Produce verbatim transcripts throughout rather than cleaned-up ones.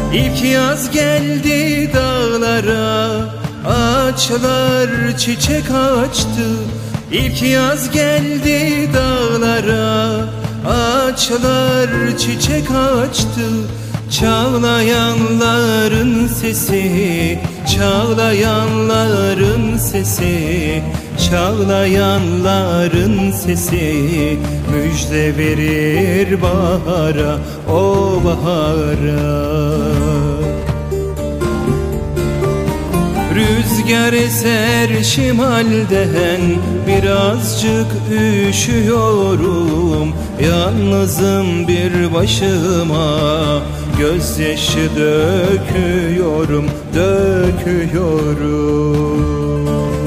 İlk yaz geldi dağlara, ağaçlar çiçek açtı. İlk yaz geldi dağlara, ağaçlar çiçek açtı. Çağlayanların sesi, çağlayanların sesi, çağlayanların sesi müjde verir bahara, o bahara. Rüzgar eser şimalden, birazcık üşüyorum. Yalnızım bir başıma, gözyaşı döküyorum, döküyorum.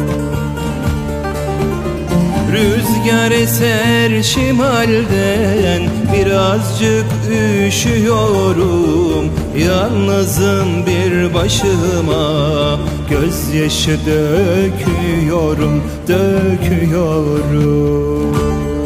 Rüzgar eser şimalden, birazcık üşüyorum. Yalnızım bir başıma, gözyaşı döküyorum, döküyorum.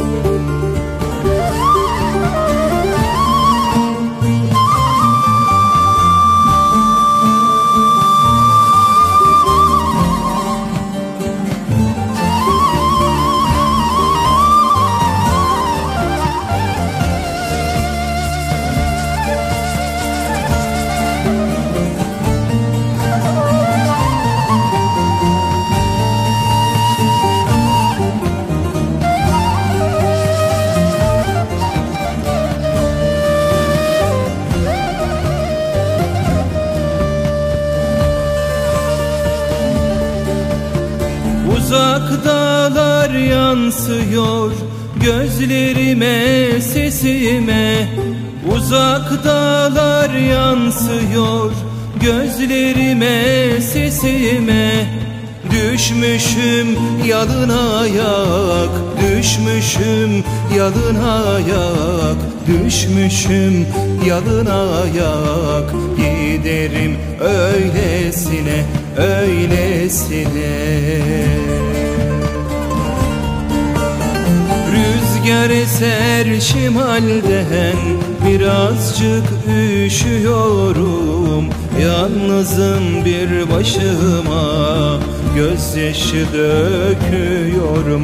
Uzak dağlar yansıyor gözlerime, sesime. Uzak dağlar yansıyor gözlerime, sesime. Düşmüşüm yalın ayak, düşmüşüm yalın ayak, düşmüşüm yalın ayak. Giderim öylesine, öylesine. Rüzgar eser şimalden, birazcık üşüyorum. Yalnızım bir başıma, gözyaşı döküyorum,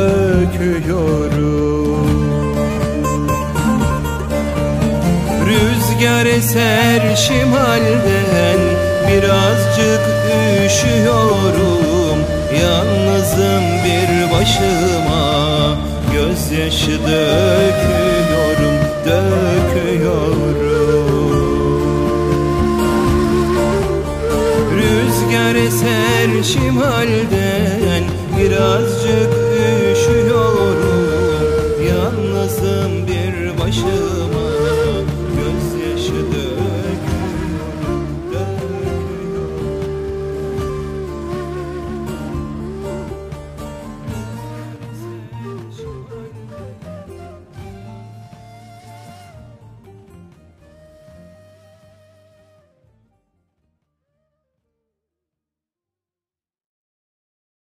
döküyorum. Rüzgar eser şimalden, birazcık üşüyorum. Yalnızım bir başıma, gözyaşı döküyorum, döküyorum. Rüzgar eser şimalden, birazcık